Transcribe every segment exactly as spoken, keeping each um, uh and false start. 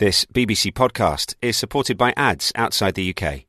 This B B C podcast is supported by ads outside the U K.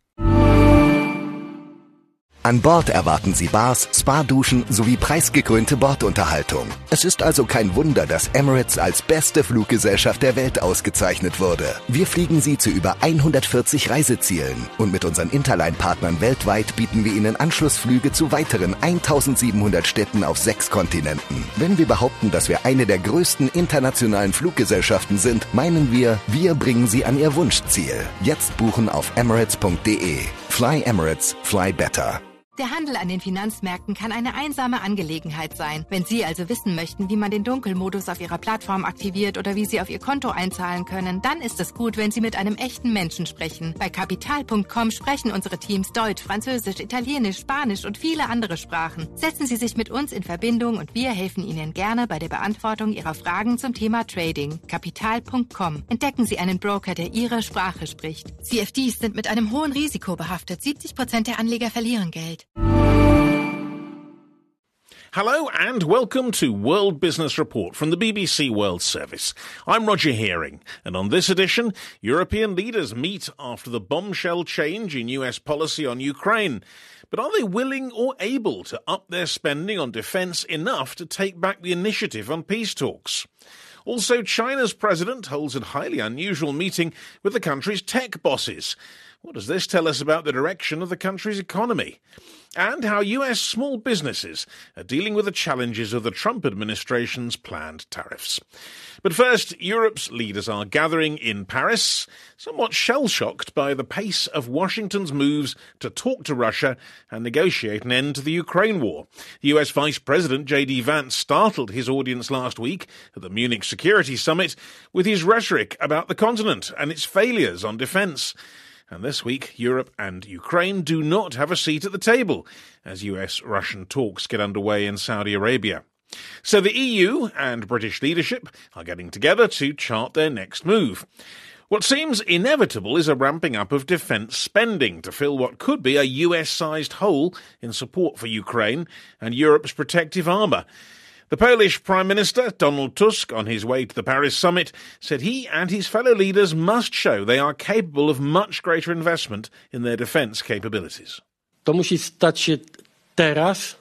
An Bord erwarten Sie Bars, Spa-Duschen sowie preisgekrönte Bordunterhaltung. Es ist also kein Wunder, dass Emirates als beste Fluggesellschaft der Welt ausgezeichnet wurde. Wir fliegen Sie zu über hundertvierzig Reisezielen und mit unseren Interline-Partnern weltweit bieten wir Ihnen Anschlussflüge zu weiteren eintausendsiebenhundert Städten auf sechs Kontinenten. Wenn wir behaupten, dass wir eine der größten internationalen Fluggesellschaften sind, meinen wir, wir bringen Sie an Ihr Wunschziel. Jetzt buchen auf emirates punkt de. Fly Emirates, fly better. Der Handel an den Finanzmärkten kann eine einsame Angelegenheit sein. Wenn Sie also wissen möchten, wie man den Dunkelmodus auf Ihrer Plattform aktiviert oder wie Sie auf Ihr Konto einzahlen können, dann ist es gut, wenn Sie mit einem echten Menschen sprechen. Bei Kapital punkt com sprechen unsere Teams Deutsch, Französisch, Italienisch, Spanisch und viele andere Sprachen. Setzen Sie sich mit uns in Verbindung und wir helfen Ihnen gerne bei der Beantwortung Ihrer Fragen zum Thema Trading. Kapital punkt com. Entdecken Sie einen Broker, der Ihre Sprache spricht. C F Ds sind mit einem hohen Risiko behaftet. siebzig Prozent der Anleger verlieren Geld. Hello and welcome to World Business Report from the B B C World Service. I'm Roger Hearing, and on this edition, European leaders meet after the bombshell change in U S policy on Ukraine. But are they willing or able to up their spending on defence enough to take back the initiative on peace talks? Also, China's president holds a highly unusual meeting with the country's tech bosses. What does this tell us about the direction of the country's economy? And how U S small businesses are dealing with the challenges of the Trump administration's planned tariffs. But first, Europe's leaders are gathering in Paris, somewhat shell-shocked by the pace of Washington's moves to talk to Russia and negotiate an end to the Ukraine war. U S Vice President J D Vance startled his audience last week at the Munich Security Summit with his rhetoric about the continent and its failures on defence. And this week, Europe and Ukraine do not have a seat at the table as U S-Russian talks get underway in Saudi Arabia. So the E U and British leadership are getting together to chart their next move. What seems inevitable is a ramping up of defence spending to fill what could be a U S-sized hole in support for Ukraine and Europe's protective armour. The Polish Prime Minister, Donald Tusk, on his way to the Paris summit, said he and his fellow leaders must show they are capable of much greater investment in their defence capabilities. To musi stać się teraz.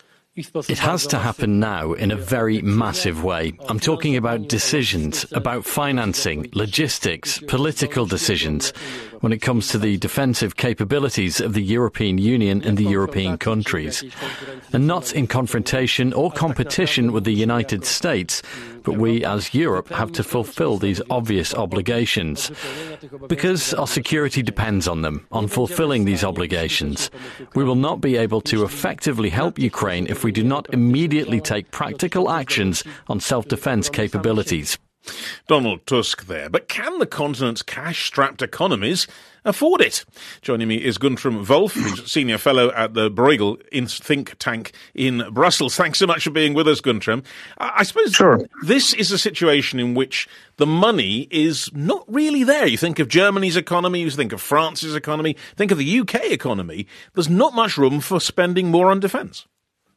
It has to happen now in a very massive way. I'm talking about decisions, about financing, logistics, political decisions, when it comes to the defensive capabilities of the European Union and the European countries. And not in confrontation or competition with the United States, but we as Europe have to fulfil these obvious obligations. Because our security depends on them, on fulfilling these obligations. We will not be able to effectively help Ukraine if we do not immediately take practical actions on self-defence capabilities. Donald Tusk there. But can the continent's cash-strapped economies afford it? Joining me is Guntram Wolff, who's Senior Fellow at the Bruegel think tank in Brussels. Thanks so much for being with us, Guntram. I suppose sure. This is a situation in which the money is not really there. You think of Germany's economy, you think of France's economy, think of the U K economy. There's not much room for spending more on defence.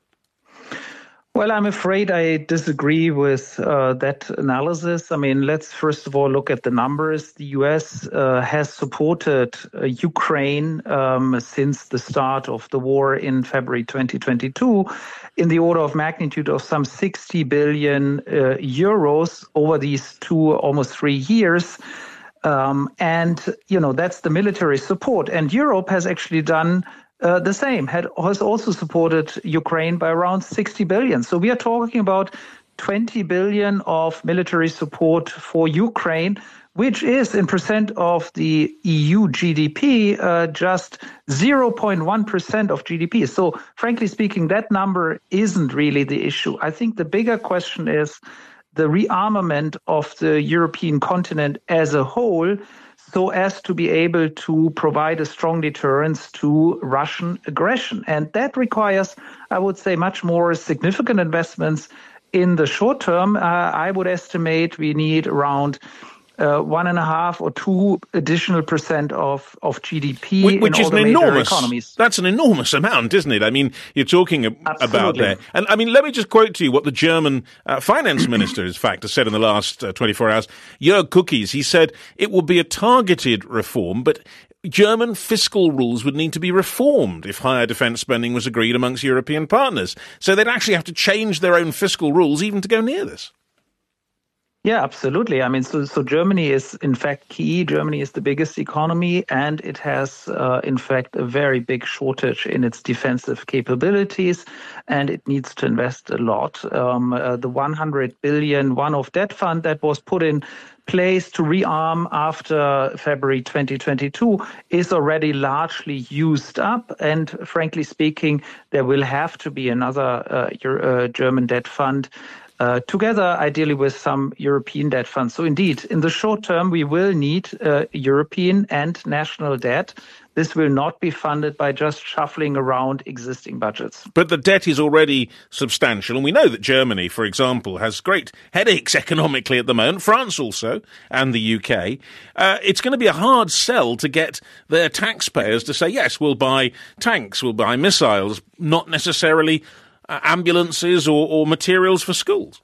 Well, I'm afraid I disagree with uh, that analysis. I mean, let's first of all look at the numbers. The U S uh, has supported uh, Ukraine um, since the start of the war in February twenty twenty-two in the order of magnitude of some sixty billion uh, euros over these two, almost three years. Um, and, you know, that's the military support. And Europe has actually done Uh, the same, had, has also supported Ukraine by around sixty billion. So we are talking about twenty billion of military support for Ukraine, which is in percent of the E U G D P, uh, just zero point one percent of G D P. So frankly speaking, that number isn't really the issue. I think the bigger question is the rearmament of the European continent as a whole, so as to be able to provide a strong deterrence to Russian aggression. And that requires, I would say, much more significant investments in the short term. Uh, I would estimate we need around uh, one and a half or two additional percent of, of G D P which, which in is all the an major enormous, economies. That's an enormous amount, isn't it? I mean, you're talking Absolutely. about there. And I mean, let me just quote to you what the German uh, finance minister, in fact, has said in the last uh, twenty-four hours. Jörg Kukies, he said it will be a targeted reform, but German fiscal rules would need to be reformed if higher defence spending was agreed amongst European partners. So they'd actually have to change their own fiscal rules even to go near this. Yeah, absolutely. I mean, so, so Germany is, in fact, key. Germany is the biggest economy, and it has, uh, in fact, a very big shortage in its defensive capabilities, and it needs to invest a lot. Um, uh, the one hundred billion one-off debt fund that was put in place to rearm after February twenty twenty-two is already largely used up. And frankly speaking, there will have to be another uh, Euro, uh, German debt fund Uh, together, ideally with some European debt funds. So indeed, in the short term, we will need uh, European and national debt. This will not be funded by just shuffling around existing budgets. But the debt is already substantial, and we know that Germany, for example, has great headaches economically at the moment, France also, and the U K. Uh, it's going to be a hard sell to get their taxpayers to say, yes, we'll buy tanks, we'll buy missiles, not necessarily Uh, ambulances or, or materials for schools.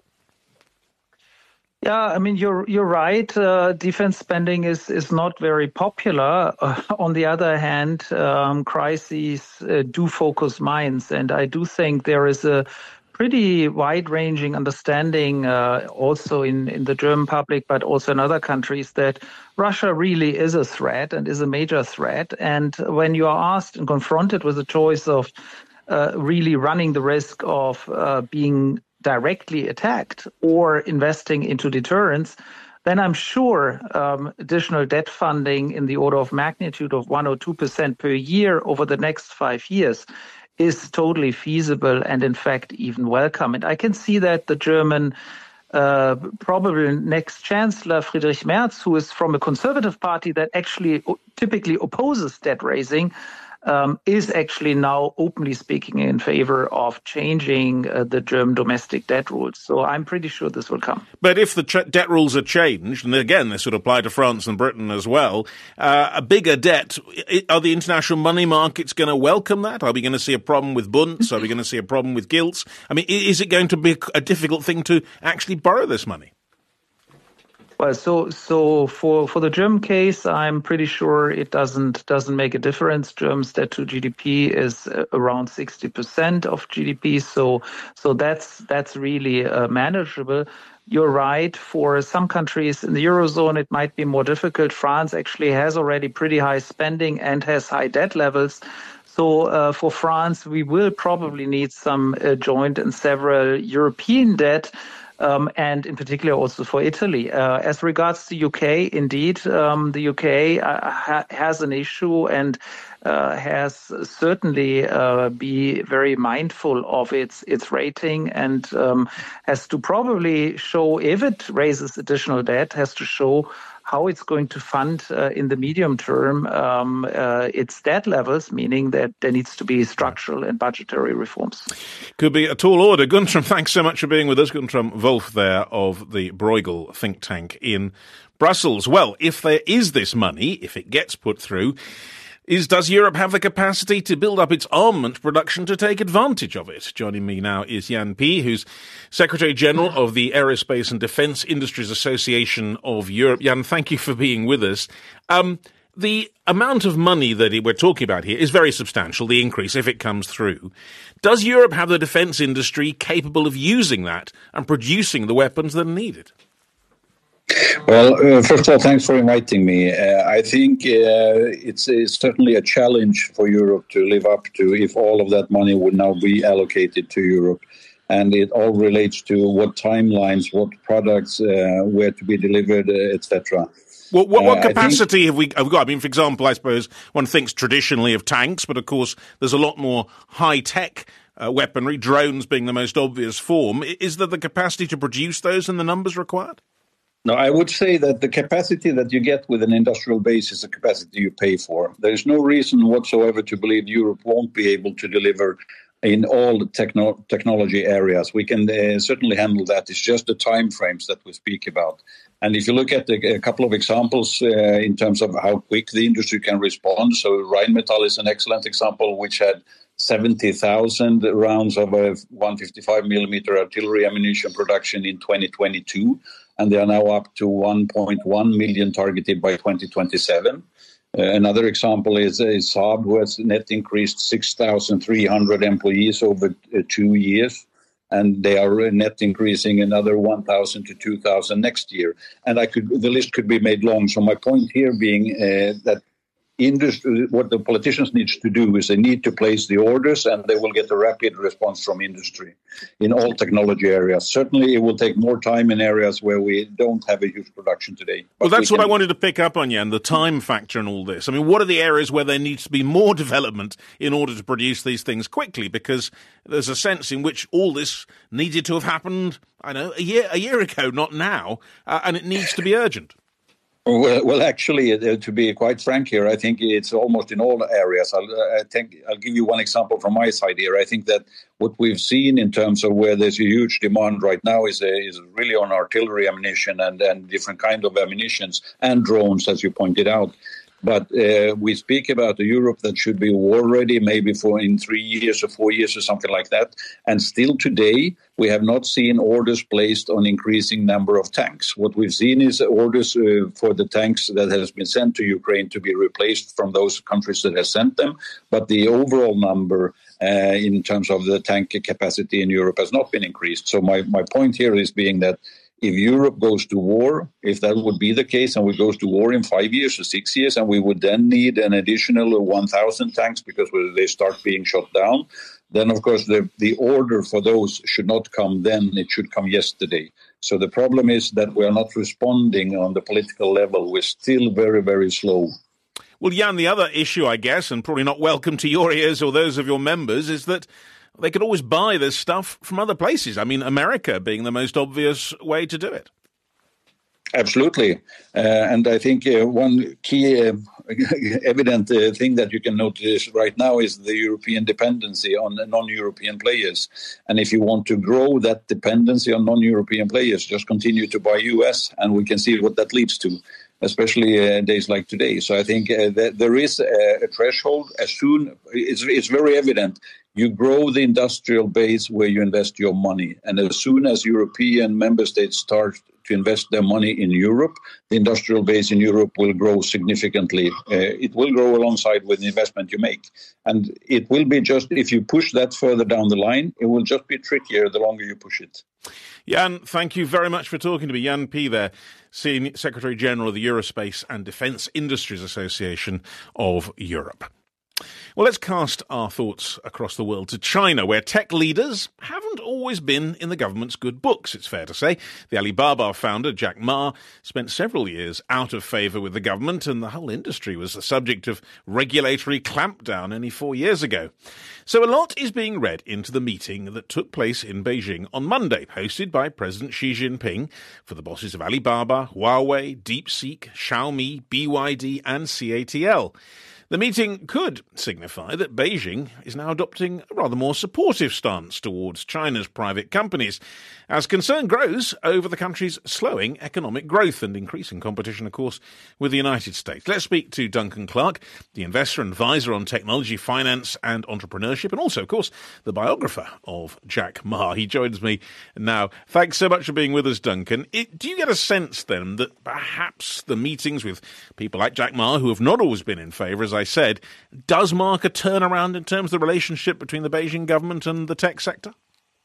Yeah, I mean, you're you're right. Uh, defense spending is, is not very popular. Uh, on the other hand, um, crises uh, do focus minds, and I do think there is a pretty wide-ranging understanding uh, also in, in the German public, but also in other countries, that Russia really is a threat and is a major threat. And when you are asked and confronted with the choice of Uh, really running the risk of uh, being directly attacked or investing into deterrence, then I'm sure um, additional debt funding in the order of magnitude of one or two percent per year over the next five years is totally feasible and, in fact, even welcome. And I can see that the German uh, probably next Chancellor, Friedrich Merz, who is from a conservative party that actually typically opposes debt raising, Um, is actually now openly speaking in favor of changing uh, the German domestic debt rules. So I'm pretty sure this will come. But if the ch- debt rules are changed, and again, this would apply to France and Britain as well, uh, a bigger debt, are the international money markets going to welcome that? Are we going to see a problem with bunds? Are we going to see a problem with gilts? I mean, is it going to be a difficult thing to actually borrow this money? Well, so so for, for the German case, I'm pretty sure it doesn't doesn't make a difference. Germany's debt to G D P is around sixty percent of G D P, so so that's that's really uh, manageable. You're right. For some countries in the Eurozone, it might be more difficult. France actually has already pretty high spending and has high debt levels. So uh, for France, we will probably need some uh, joint and several European debt. Um, and in particular also for Italy. Uh, as regards to U K, indeed, um, the U K uh, ha- has an issue and uh, has certainly uh, be very mindful of its its rating and um, has to probably show, if it raises additional debt, has to show how it's going to fund uh, in the medium term um, uh, its debt levels, meaning that there needs to be structural and budgetary reforms. Could be a tall order. Guntram, thanks so much for being with us. Guntram Wolff there of the Bruegel think tank in Brussels. Well, if there is this money, if it gets put through, is does Europe have the capacity to build up its armament production to take advantage of it? Joining me now is Jan Pie, who's Secretary-General of the Aerospace and Defence Industries Association of Europe. Jan, thank you for being with us. Um, the amount of money that we're talking about here is very substantial, the increase, if it comes through. Does Europe have the defence industry capable of using that and producing the weapons that are needed? Well, uh, first of all, thanks for inviting me. Uh, I think uh, it's, it's certainly a challenge for Europe to live up to if all of that money would now be allocated to Europe. And it all relates to what timelines, what products, uh, where to be delivered, uh, et cetera. Well, what, what uh, capacity think, have we have we got? I mean, for example, I suppose one thinks traditionally of tanks, but of course there's a lot more high-tech uh, weaponry, drones being the most obvious form. Is there the capacity to produce those and the numbers required? No, I would say that the capacity that you get with an industrial base is the capacity you pay for. There is no reason whatsoever to believe Europe won't be able to deliver in all the techno- technology areas. We can uh, certainly handle that. It's just the time frames that we speak about. And if you look at the, a couple of examples uh, in terms of how quick the industry can respond, so Rheinmetall is an excellent example, which had seventy thousand rounds of a one fifty-five millimeter artillery ammunition production in twenty twenty-two, and they are now up to one point one million targeted by twenty twenty-seven. Uh, another example is, is Saab, who has net increased six thousand three hundred employees over uh, two years, and they are net increasing another one thousand to two thousand next year. And I could the list could be made long. So my point here being uh, that industry, what the politicians need to do is they need to place the orders, and they will get a rapid response from industry in all technology areas. Certainly, it will take more time in areas where we don't have a huge production today. Well, that's we what I wanted to pick up on, Jan, the time factor in all this. I mean, what are the areas where there needs to be more development in order to produce these things quickly? Because there's a sense in which all this needed to have happened, I know, a year a year ago, not now, uh, and it needs to be urgent. Well, well, actually, uh, to be quite frank here, I think it's almost in all areas. I'll, I think I'll give you one example from my side here. I think that what we've seen in terms of where there's a huge demand right now is, uh, is really on artillery ammunition and, and different kind of ammunitions and drones, as you pointed out. But uh, we speak about a Europe that should be war ready, maybe for in three years or four years or something like that. And still today, we have not seen orders placed on increasing number of tanks. What we've seen is orders uh, for the tanks that has been sent to Ukraine to be replaced from those countries that have sent them. But the overall number uh, in terms of the tank capacity in Europe has not been increased. So my, my point here is being that if Europe goes to war, if that would be the case, and we goes to war in five years or six years, and we would then need an additional one thousand tanks because they start being shot down, then, of course, the, the order for those should not come then. It should come yesterday. So the problem is that we are not responding on the political level. We're still very, very slow. Well, Jan, the other issue, I guess, and probably not welcome to your ears or those of your members, is that they could always buy this stuff from other places. I mean, America being the most obvious way to do it. Absolutely. Uh, and I think uh, one key uh, evident uh, thing that you can notice right now is the European dependency on non-European players. And if you want to grow that dependency on non-European players, just continue to buy U S, and we can see what that leads to, especially uh, days like today. So I think uh, that there is a, a threshold. As soon, it's, it's very evident. You grow the industrial base where you invest your money. And as soon as European member states start to invest their money in Europe, the industrial base in Europe will grow significantly. Uh, it will grow alongside with the investment you make. And it will be just, if you push that further down the line, it will just be trickier the longer you push it. Jan, thank you very much for talking to me. Jan P. there, Senior Secretary General of the Eurospace and Defence Industries Association of Europe. Well, let's cast our thoughts across the world to China, where tech leaders haven't always been in the government's good books, it's fair to say. The Alibaba founder, Jack Ma, spent several years out of favour with the government, and the whole industry was the subject of regulatory clampdown only four years ago. So a lot is being read into the meeting that took place in Beijing on Monday, hosted by President Xi Jinping for the bosses of Alibaba, Huawei, DeepSeek, Xiaomi, B Y D and C A T L. The meeting could signify that Beijing is now adopting a rather more supportive stance towards China's private companies, as concern grows over the country's slowing economic growth and increasing competition, of course, with the United States. Let's speak to Duncan Clark, the investor and advisor on technology, finance and entrepreneurship, and also, of course, the biographer of Jack Ma. He joins me now. Thanks so much for being with us, Duncan. It, do you get a sense, then, that perhaps the meetings with people like Jack Ma, who have not always been in favour, as I said, does mark a turnaround in terms of the relationship between the Beijing government and the tech sector?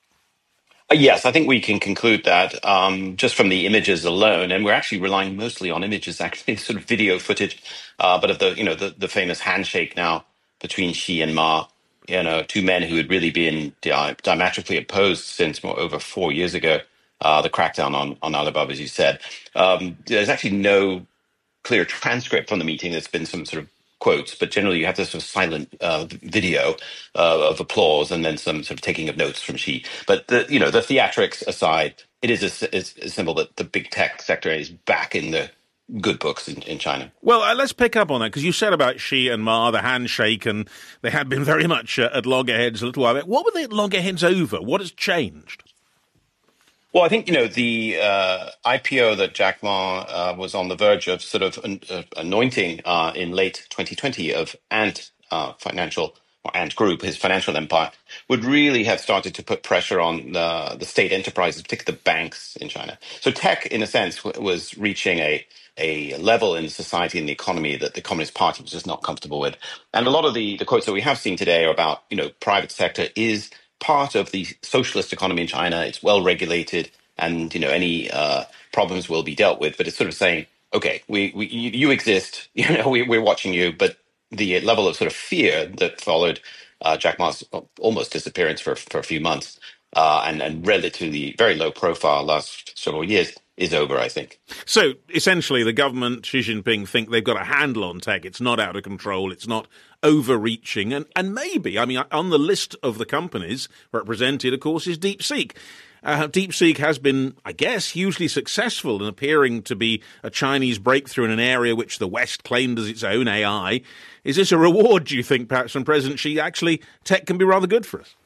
Yes, I think we can conclude that um, just from the images alone, and we're actually relying mostly on images, actually, sort of video footage, uh, but of the you know the, the famous handshake now between Xi and Ma, you know, two men who had really been di- diametrically opposed since more over four years ago, uh, the crackdown on on Alibaba, as you said. Um, there's actually no clear transcript from the meeting. There's been some sort of quotes, but generally you have this sort of silent uh, video uh, of applause and then some sort of taking of notes from Xi. But the, you know, the theatrics aside, it is a, it's a symbol that the big tech sector is back in the good books in, in China. Well, uh, let's pick up on that, because you said about Xi and Ma, the handshake, and they had been very much uh, at loggerheads a little while back. What were they at loggerheads over? What has changed? Well, I think, you know, the uh, I P O that Jack Ma uh, was on the verge of sort of an, uh, anointing uh, in late twenty twenty of Ant uh, Financial, or Ant Group, his financial empire, would really have started to put pressure on the, the state enterprises, particularly the banks in China. So tech, in a sense, w- was reaching a a level in society and the economy that the Communist Party was just not comfortable with. And a lot of the, the quotes that we have seen today are about, you know, private sector is part of the socialist economy in China. It's well regulated, and you know any uh, problems will be dealt with. But it's sort of saying, okay, we, we you, you exist, you know, we, we're watching you. But the level of sort of fear that followed uh, Jack Ma's almost disappearance for for a few months uh, and and relatively very low profile last several years is over, I think. So essentially, the government, Xi Jinping, think they've got a handle on tech. It's not out of control. It's not overreaching. And, and maybe, I mean, on the list of the companies represented, of course, is DeepSeek. Uh, DeepSeek has been, I guess, hugely successful in appearing to be a Chinese breakthrough in an area which the West claimed as its own A I. Is this a reward, do you think, perhaps, from President Xi? Actually, tech can be rather good for us.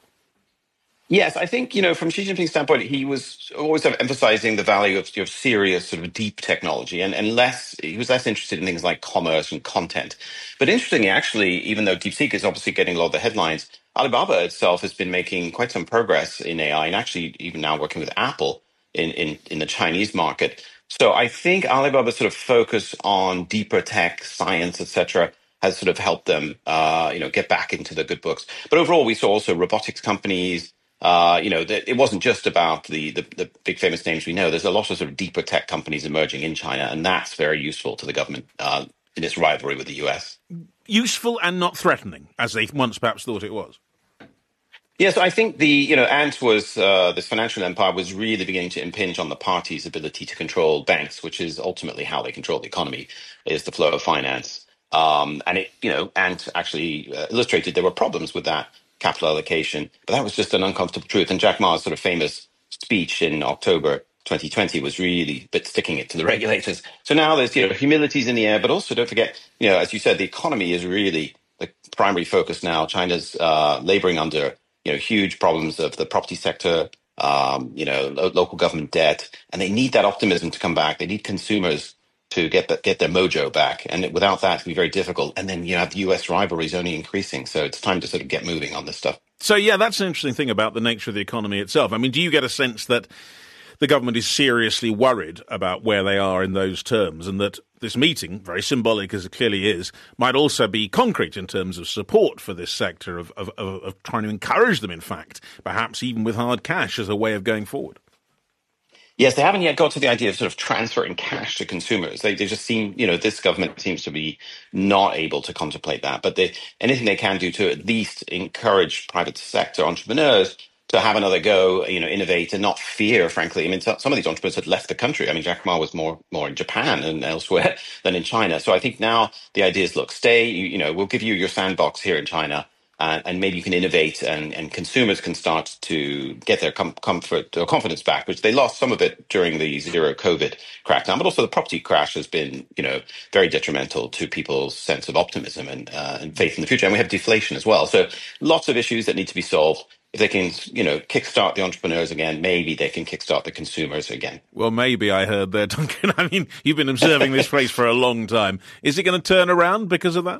Yes, I think, you know, from Xi Jinping's standpoint, he was always sort of emphasizing the value of, of serious sort of deep technology and, and less, he was less interested in things like commerce and content. But interestingly, actually, even though DeepSeek is obviously getting a lot of the headlines, Alibaba itself has been making quite some progress in A I and actually even now working with Apple in, in, in the Chinese market. So I think Alibaba's sort of focus on deeper tech, science, et cetera, has sort of helped them, uh, you know, get back into the good books. But overall, we saw also robotics companies. Uh, you know, that it wasn't just about the, the the big famous names we know. There's a lot of sort of deeper tech companies emerging in China, and that's very useful to the government uh, in its rivalry with the U S. Useful and not threatening, as they once perhaps thought it was. Yes, I think the, you know, Ant was, uh, this financial empire was really beginning to impinge on the party's ability to control banks, which is ultimately how they control the economy, is the flow of finance. Um, and it, you know, Ant actually uh, illustrated there were problems with that capital allocation, but that was just an uncomfortable truth. And Jack Ma's sort of famous speech in October twenty twenty was really a bit sticking it to the regulators. So now there's, you know, humility's in the air, but also don't forget, you know, as you said, the economy is really the primary focus now. China's uh, laboring under, you know, huge problems of the property sector, um, you know, lo- local government debt, and they need that optimism to come back. They need consumers to get the, get their mojo back, and without that, it'll be very difficult. And then you have the U S rivalries only increasing, so it's time to sort of get moving on this stuff. So yeah, that's an interesting thing about the nature of the economy itself. I mean, do you get a sense that the government is seriously worried about where they are in those terms, and that this meeting, very symbolic as it clearly is, might also be concrete in terms of support for this sector, of, of, of, of trying to encourage them, in fact, perhaps even with hard cash as a way of going forward? Yes, they haven't yet got to the idea of sort of transferring cash to consumers. They, they just seem, you know, this government seems to be not able to contemplate that. But they, anything they can do to at least encourage private sector entrepreneurs to have another go, you know, innovate and not fear, frankly. I mean, some of these entrepreneurs had left the country. I mean, Jack Ma was more more in Japan and elsewhere than in China. So I think now the idea is, look, stay, you, you know, we'll give you your sandbox here in China. Uh, and maybe you can innovate, and, and consumers can start to get their com- comfort or confidence back, which they lost some of it during the zero COVID crackdown. But also the property crash has been, you know, very detrimental to people's sense of optimism and, uh, and faith in the future. And we have deflation as well. So lots of issues that need to be solved. If they can, you know, kickstart the entrepreneurs again, maybe they can kickstart the consumers again. Well, maybe I heard there, Duncan. I mean, you've been observing this place for a long time. Is it going to turn around because of that?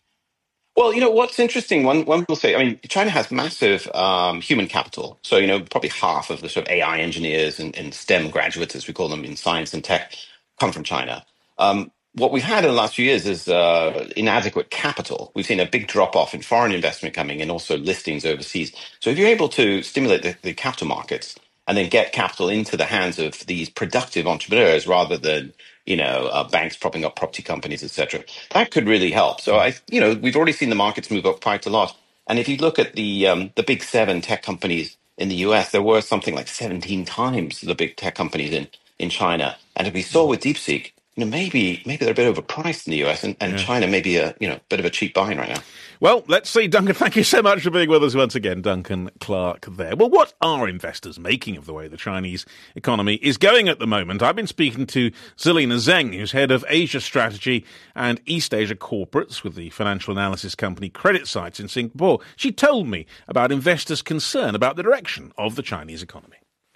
Well, you know, what's interesting, one, one will say, I mean, China has massive um, human capital. So, you know, probably half of the sort of A I engineers and, and STEM graduates, as we call them in science and tech, come from China. Um, what we've had in the last few years is uh, inadequate capital. We've seen a big drop off in foreign investment coming and also listings overseas. So if you're able to stimulate the, the capital markets and then get capital into the hands of these productive entrepreneurs rather than, you know, uh, banks propping up property companies, et cetera, that could really help. So, I, you know, we've already seen the markets move up quite a lot. And if you look at the um, the big seven tech companies in the U S, there were something like seventeen times the big tech companies in, in China. And if we saw with DeepSeek, you know, maybe maybe they're a bit overpriced in the U S, and, and yeah. China may be a, you know, bit of a cheap buying right now. Well, let's see, Duncan. Thank you so much for being with us once again, Duncan Clark there. Well, what are investors making of the way the Chinese economy is going at the moment? I've been speaking to Zelina Zheng, who's head of Asia Strategy and East Asia Corporates with the financial analysis company CreditSights in Singapore. She told me about investors' concern about the direction of the Chinese economy.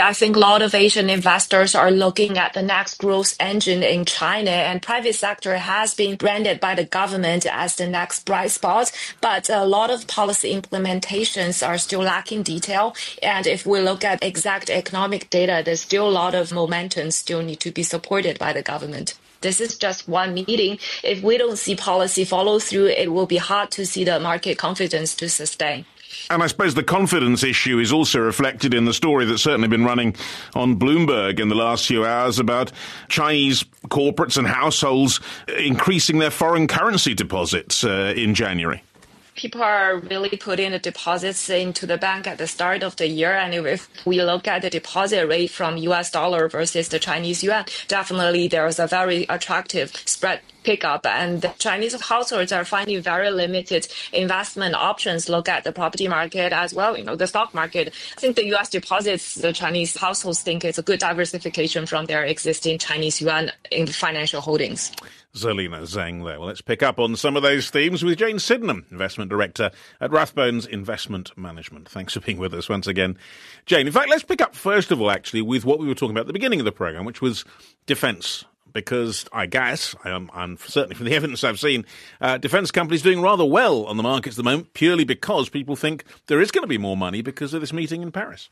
I think a lot of Asian investors are looking at the next growth engine in China, and private sector has been branded by the government as the next bright spot. But a lot of policy implementations are still lacking detail. And if we look at exact economic data, there's still a lot of momentum still need to be supported by the government. This is just one meeting. If we don't see policy follow through, it will be hard to see the market confidence to sustain. And I suppose the confidence issue is also reflected in the story that's certainly been running on Bloomberg in the last few hours about Chinese corporates and households increasing their foreign currency deposits uh, in January. People are really putting the deposits into the bank at the start of the year. And if we look at the deposit rate from U S dollar versus the Chinese yuan, definitely there is a very attractive spread pickup. And the Chinese households are finding very limited investment options. Look at the property market as well, you know, the stock market. I think the U S deposits, the Chinese households think it's a good diversification from their existing Chinese yuan in financial holdings. Zerlina Zhang there. Well, let's pick up on some of those themes with Jane Sydenham, Investment Director at Rathbones Investment Management. Thanks for being with us once again, Jane. In fact, let's pick up first of all, actually, with what we were talking about at the beginning of the programme, which was defence. Because I guess, um, and certainly from the evidence I've seen, uh, defence companies doing rather well on the markets at the moment, purely because people think there is going to be more money because of this meeting in Paris.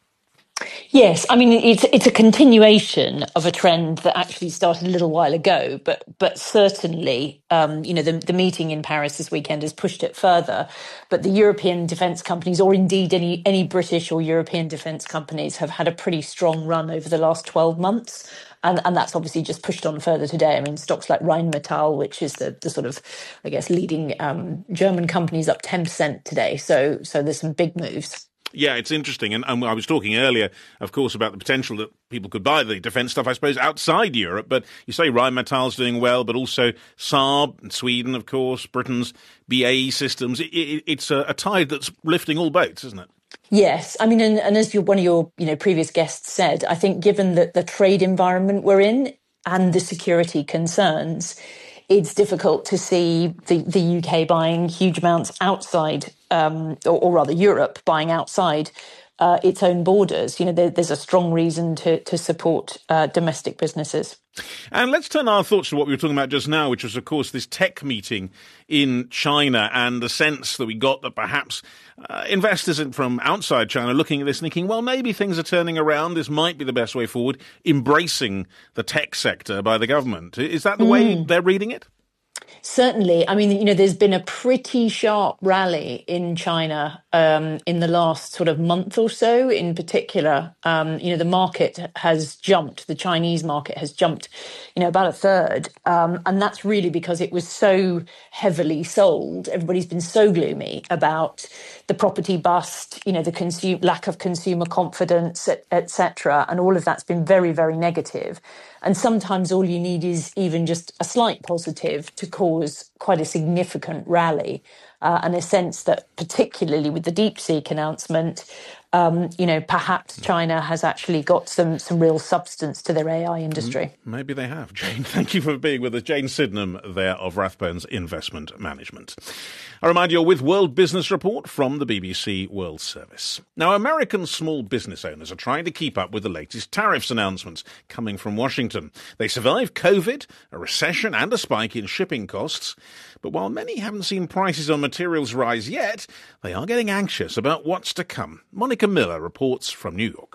Yes, I mean, it's it's a continuation of a trend that actually started a little while ago, but but certainly, um, you know, the, the meeting in Paris this weekend has pushed it further. But the European defence companies, or indeed any any British or European defence companies, have had a pretty strong run over the last twelve months. And, and that's obviously just pushed on further today. I mean, stocks like Rheinmetall, which is the, the sort of, I guess, leading um, German companies, up ten percent today. So so there's some big moves. Yeah, it's interesting. And, and I was talking earlier, of course, about the potential that people could buy the defence stuff, I suppose, outside Europe. But you say Rheinmetall's doing well, but also Saab in Sweden, of course, Britain's B A E Systems. It, it, it's a, a tide that's lifting all boats, isn't it? Yes. I mean, and, and as your, one of your you know previous guests said, I think given that the trade environment we're in and the security concerns, it's difficult to see the, the U K buying huge amounts outside, um, or, or rather Europe buying outside uh, its own borders. You know, there, there's a strong reason to, to support uh, domestic businesses. And let's turn our thoughts to what we were talking about just now, which was, of course, this tech meeting in China and the sense that we got that perhaps uh, investors from outside China looking at this thinking, well, maybe things are turning around. This might be the best way forward, embracing the tech sector by the government. Is that the mm. way they're reading it? Certainly. I mean, you know, there's been a pretty sharp rally in China um, in the last sort of month or so in particular. Um, you know, the market has jumped. The Chinese market has jumped, you know, about a third. Um, and that's really because it was so heavily sold. Everybody's been so gloomy about the property bust, you know, the consume, lack of consumer confidence, et cetera. And all of that's been very, very negative. And sometimes all you need is even just a slight positive to cause quite a significant rally, uh, and a sense that particularly with the DeepSeek announcement, um, you know, perhaps China has actually got some some real substance to their A I industry. Maybe they have. Jane, thank you for being with us. Jane Sydenham there of Rathbones Investment Management. I remind you, you're with World Business Report from the B B C World Service. Now, American small business owners are trying to keep up with the latest tariffs announcements coming from Washington. They survived COVID, a recession and a spike in shipping costs. But while many haven't seen prices on materials rise yet, they are getting anxious about what's to come. Monica Miller reports from New York.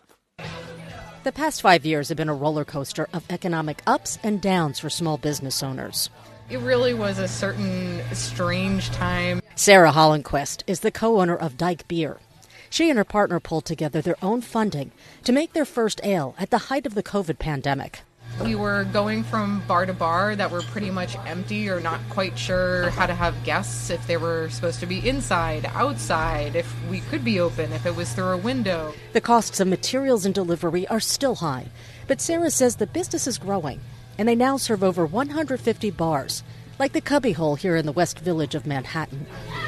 The past five years have been a roller coaster of economic ups and downs for small business owners. It really was a certain strange time. Sarah Hollenquist is the co-owner of Dyke Beer. She and her partner pulled together their own funding to make their first ale at the height of the COVID pandemic. We were going from bar to bar that were pretty much empty or not quite sure how to have guests, if they were supposed to be inside, outside, if we could be open, if it was through a window. The costs of materials and delivery are still high, but Sarah says the business is growing, and they now serve over one hundred fifty bars, like the Cubbyhole here in the West Village of Manhattan.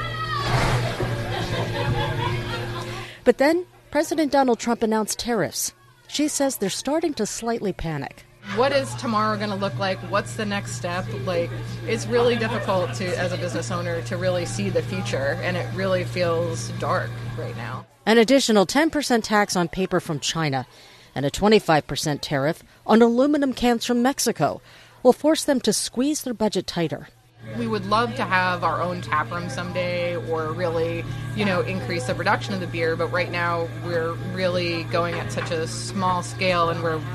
But then President Donald Trump announced tariffs. She says they're starting to slightly panic. What is tomorrow going to look like? What's the next step? Like, it's really difficult to, as a business owner, to really see the future, and it really feels dark right now. An additional ten percent tax on paper from China. And a twenty-five percent tariff on aluminum cans from Mexico will force them to squeeze their budget tighter. We would love to have our own tap room someday or really, you know, increase the production of the beer. But right now we're really going at such a small scale and we're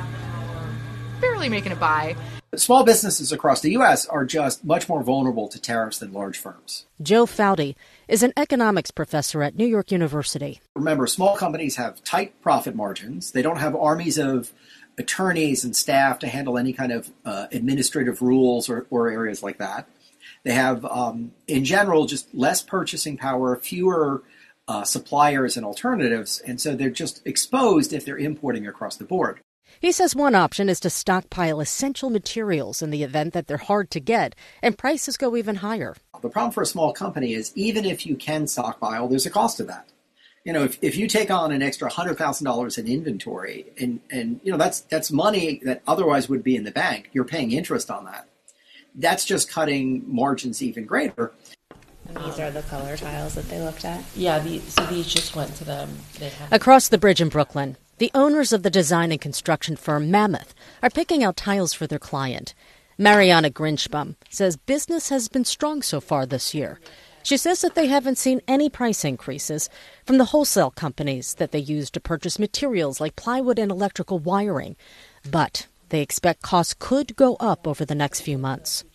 barely making it by. Small businesses across the U S are just much more vulnerable to tariffs than large firms. Joe Foudy is an economics professor at New York University. Remember, small companies have tight profit margins. They don't have armies of attorneys and staff to handle any kind of uh, administrative rules or, or areas like that. They have, um, in general, just less purchasing power, fewer uh, suppliers and alternatives, and so they're just exposed if they're importing across the board. He says one option is to stockpile essential materials in the event that they're hard to get and prices go even higher. The problem for a small company is even if you can stockpile, there's a cost to that. You know, if, if you take on an extra one hundred thousand dollars in inventory and, and, you know, that's that's money that otherwise would be in the bank, you're paying interest on that. That's just cutting margins even greater. And these are the color tiles that they looked at? Yeah, the, so these just went to them. They have- Across the bridge in Brooklyn, the owners of the design and construction firm Mammoth are picking out tiles for their client. Mariana Grinchbaum says business has been strong so far this year. She says that they haven't seen any price increases from the wholesale companies that they use to purchase materials like plywood and electrical wiring. But they expect costs could go up over the next few months.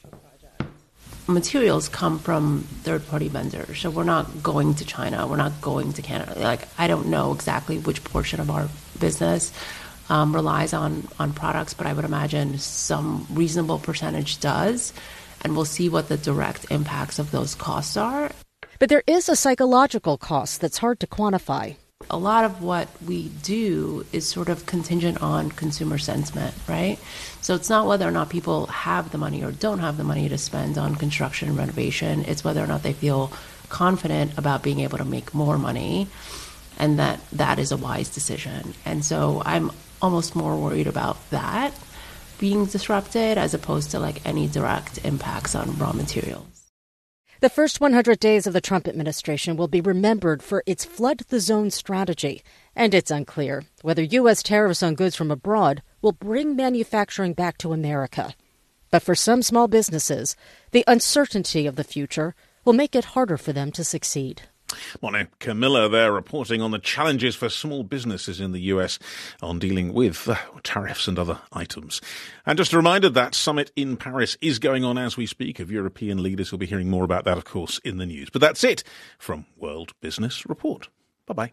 Materials come from third-party vendors, so we're not going to China, we're not going to Canada. Like, I don't know exactly which portion of our business um, relies on, on products, but I would imagine some reasonable percentage does, and we'll see what the direct impacts of those costs are. But there is a psychological cost that's hard to quantify. A lot of what we do is sort of contingent on consumer sentiment, right? So it's not whether or not people have the money or don't have the money to spend on construction and renovation. It's whether or not they feel confident about being able to make more money and that that is a wise decision. And so I'm almost more worried about that being disrupted as opposed to like any direct impacts on raw materials. The first one hundred days of the Trump administration will be remembered for its flood the zone strategy, and it's unclear whether U S tariffs on goods from abroad will bring manufacturing back to America. But for some small businesses, the uncertainty of the future will make it harder for them to succeed. Monica Camilla there reporting on the challenges for small businesses in the U S on dealing with uh, tariffs and other items. And just a reminder, that summit in Paris is going on as we speak of European leaders. We'll be hearing more about that, of course, in the news. But that's it from World Business Report. Bye-bye.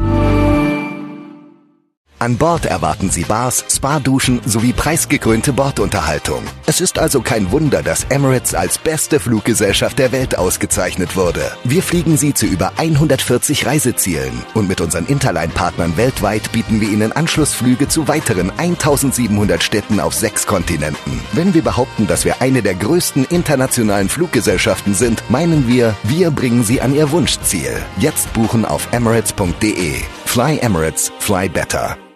An Bord erwarten Sie Bars, Spa-Duschen sowie preisgekrönte Bordunterhaltung. Es ist also kein Wunder, dass Emirates als beste Fluggesellschaft der Welt ausgezeichnet wurde. Wir fliegen Sie zu über hundertvierzig Reisezielen. Und mit unseren Interline-Partnern weltweit bieten wir Ihnen Anschlussflüge zu weiteren eintausendsiebenhundert Städten auf sechs Kontinenten. Wenn wir behaupten, dass wir eine der größten internationalen Fluggesellschaften sind, meinen wir, wir bringen Sie an Ihr Wunschziel. Jetzt buchen auf emirates punkt de. Fly Emirates, fly better.